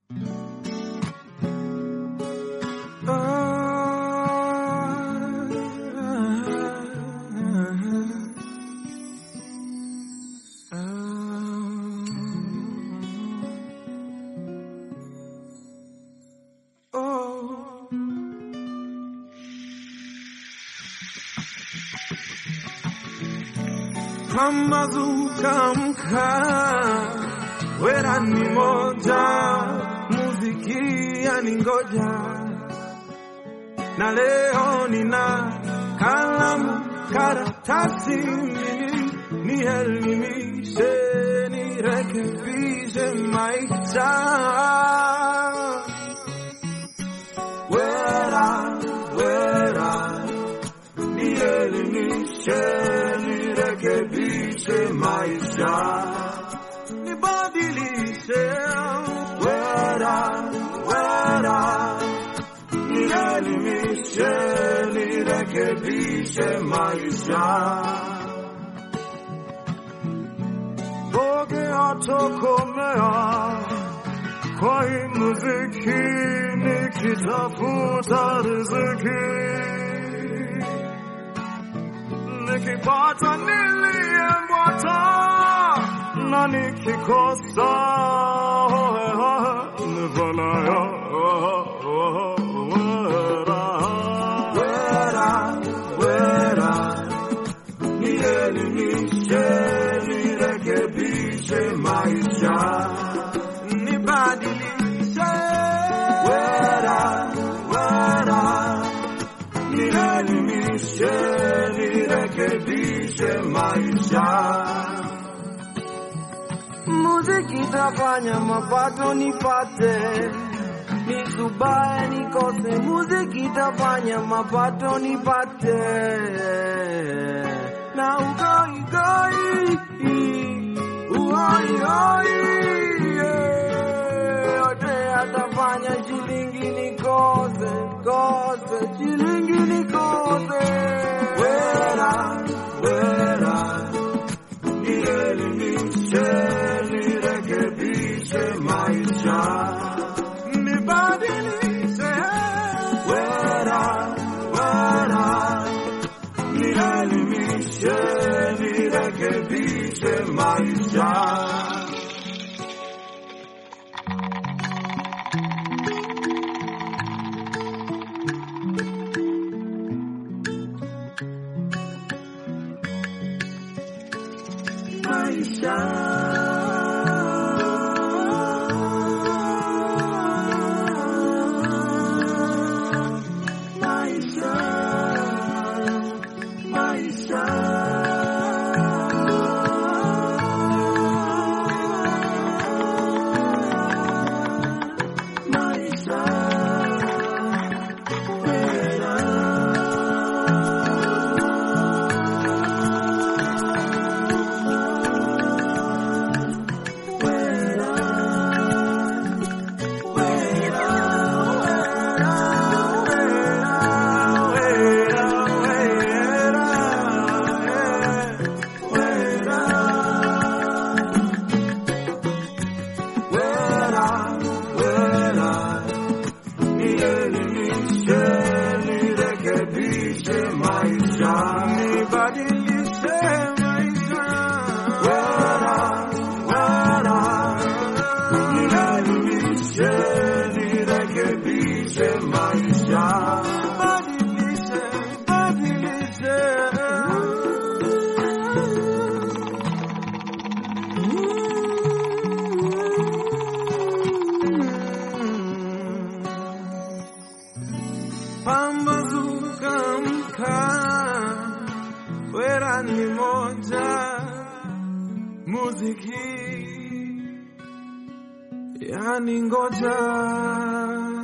Pambazuka mka wera ni moja, muziki yaningoja, na leo nina kalamu karatasi, nielimishe nirekebishe maisha. Wera nielimishe nirekebishe maisha, nibadilishe. Wera nielimishe nirekebishe maisha. Boge atokomea kwa hii muziki, nikitafuta riziki, nikipata niliyembwata, na nikikosa nivanayo. Wera nielimishe nirekebishe maisha, nibadilishe. Wera nielimishe nirekebishe maisha. Muziki tafanya mapato nipate, nisubae nikose. Muziki tafanya mapato nipate, na ugai yote atafanya shilingi nikose, shilingi nikose. Wera nielimishe nirekebishe maisha, nibadilishe. Wera nielimishe nirekebishe maisha. Pambazuka mka wera ni moja, muziki yaningoja.